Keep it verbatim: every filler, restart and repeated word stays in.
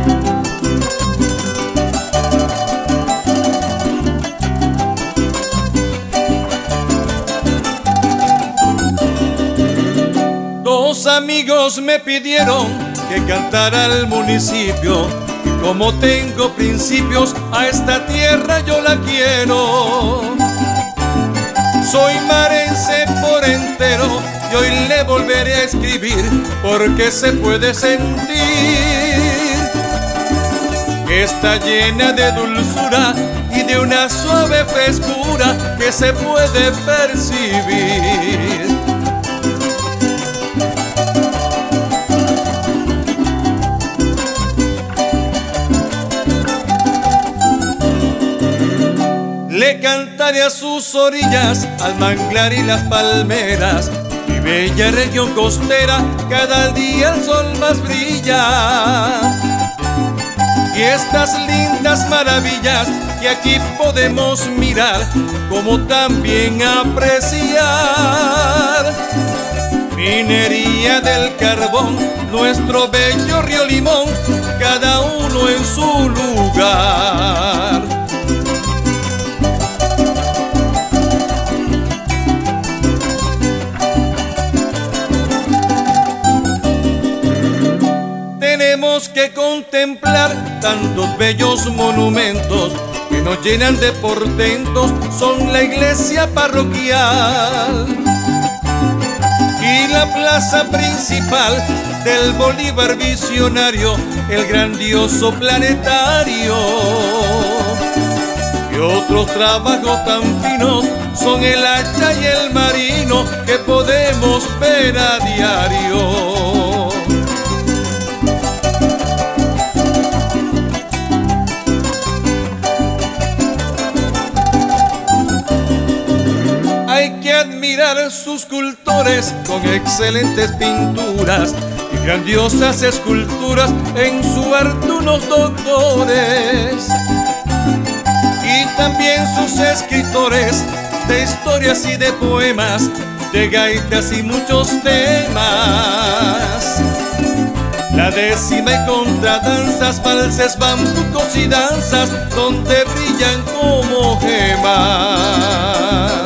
Dos amigos me pidieron que cantara al municipio, y como tengo principios, a esta tierra yo la quiero. Soy marense por entero y hoy le volveré a escribir, porque se puede sentir que está llena de dulzura y de una suave frescura que se puede percibir. Le cantaré a sus orillas, al manglar y las palmeras, mi bella región costera, cada día el sol más brilla. Y estas lindas maravillas que aquí podemos mirar, como también apreciar. Minería del carbón, nuestro bello río Limón, cada uno en su lugar. Tenemos que contemplar tantos bellos monumentos que nos llenan de portentos, son la iglesia parroquial y la plaza principal del Bolívar visionario, el grandioso planetario. Y otros trabajos tan finos son el hacha y el marino que podemos ver a diario. Hay que admirar sus cultores con excelentes pinturas y grandiosas esculturas, en su arte unos doctores. Y también sus escritores de historias y de poemas, de gaitas y muchos temas. La décima y contradanzas, valses, bambucos y danzas, donde brillan como gemas.